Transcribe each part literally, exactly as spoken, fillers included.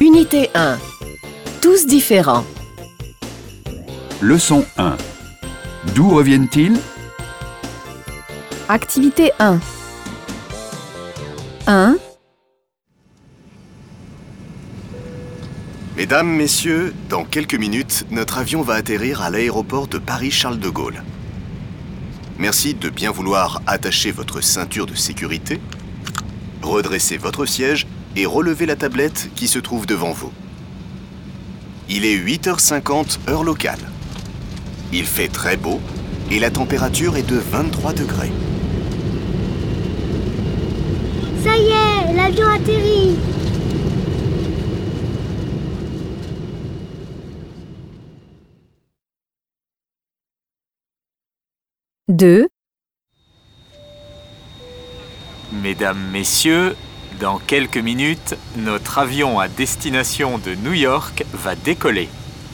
Unité un. Tous différents. Leçon un. D'où reviennent-ils? Activité un. un. Mesdames, Messieurs, dans quelques minutes, notre avion va atterrir à l'aéroport de Paris-Charles de Gaulle. Merci de bien vouloir attacher votre ceinture de sécurité, redresser votre siège et relever la tablette qui se trouve devant vous. Il est huit heures cinquante heure locale. Il fait très beau et la température est de vingt-trois degrés. Ça y est, l'avion atterrit. deux. Mesdames, Messieurs, dans quelques minutes, notre avion à destination de New York va décoller.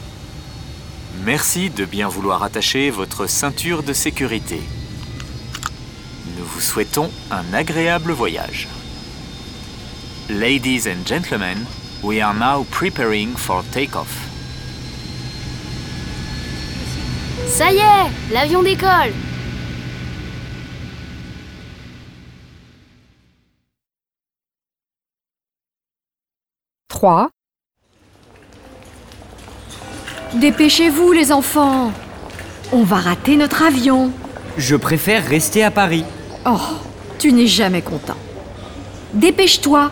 Merci de bien vouloir attacher votre ceinture de sécurité. Nous vous souhaitons un agréable voyage. Ladies and gentlemen, we are now preparing for takeoff. Ça y est, l'avion décolle. trois. Dépêchez-vous les enfants. On va rater notre avion. Je préfère rester à Paris. Oh, tu n'es jamais content. Dépêche-toi.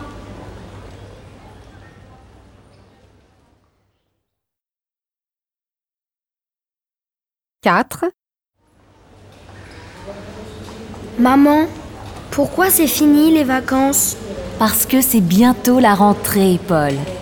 quatre. Maman, pourquoi c'est fini les vacances? Parce que c'est bientôt la rentrée, Paul.